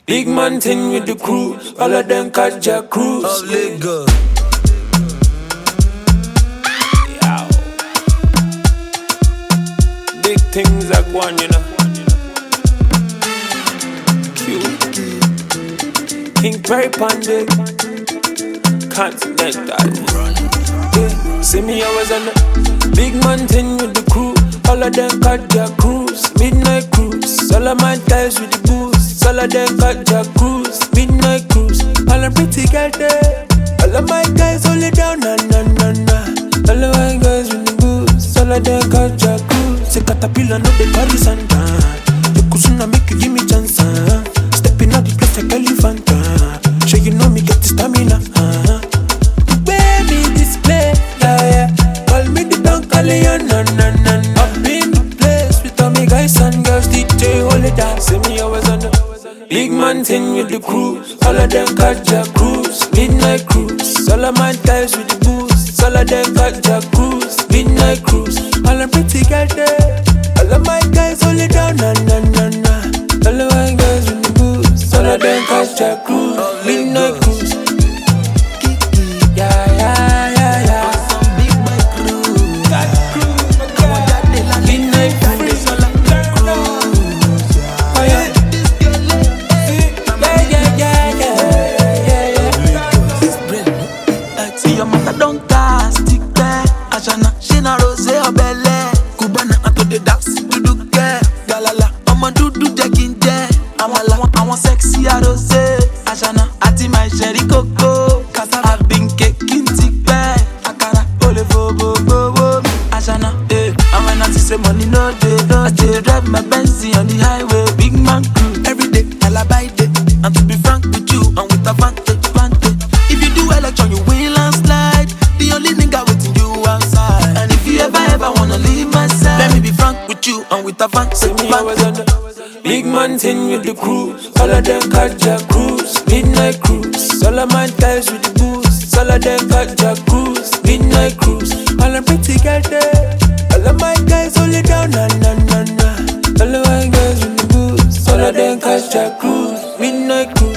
Big man thing with the crew, all of them catch a cruise. Oh, nigga. Big things are going, you know. Cute. King Perry Pandey, Continental. Yeah. See me always on the big man thing with the crew. All of them catch a cruise, midnight cruise. All of my guys with the booze. All of them catch a cruise, midnight cruise. All the pretty girls there. All of my guys hold it down, na na na na. All of my guys with the booze. All of them catch a cruise. Say caterpillar no they carry Santa. The kusuna make you give me chance. Stepping out the place like elephant. Sure you know me get the stamina. Baby display, yeah yeah. Call me the Don Corleone, na na na na. Up in the place with all me guys and girls. DJ hold it down. See me always on the big man thing with the crew. All of them catch a cruise, midnight cruise. All of my guys with the booze. All of them catch a cruise, midnight cruise. All the pretty girls there. All of my guys hold it down, na na na na. All of my guys with the booze. All of them catch a cruise, midnight cruise. Yeah yeah yeah yeah. Some big boy crew. That cruise, midnight cruise. Oh yeah. See your mother don't cast it there. Ashana, she na rose or belle. Cubana ato the dance, do care. Galala, I'ma do jacking there. I want sexy rose. Ashana, ati my sherry coco. I've been caking tick bear. Akara, ole bo. Ashana, and when I see say money no day, I still drive my Benz on the highway. Big man crew, every day, I buy day. And to be frank with you, and with advantage. If you do election, you win landslide. The only nigga waiting you outside. And if you ever wanna leave my side, let me be frank with you, and with advantage. See me always on the big man thing with the crew. All of them catch a cruise, midnight cruise. All of my guys with the booze. All of them catch a cruise, midnight cruise. All the pretty girls there. All of my guys hold it down, na na na na. All of my guys with the booze. All of them catch a cruise, midnight cruise.